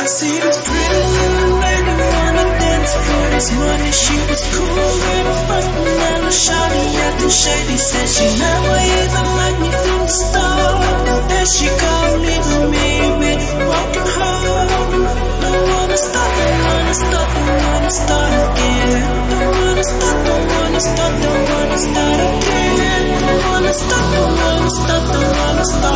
I see this pretty little lady wanna dance for this money. She was cool when I first met her. Shawty acting shady, said she never even liked me from the start. Then she called leaving me with a broken heart. Don't wanna stop, don't wanna stop, don't wanna start again. Don't wanna stop, don't wanna stop, don't wanna start again. Don't wanna stop, don't wanna stop, don't wanna start.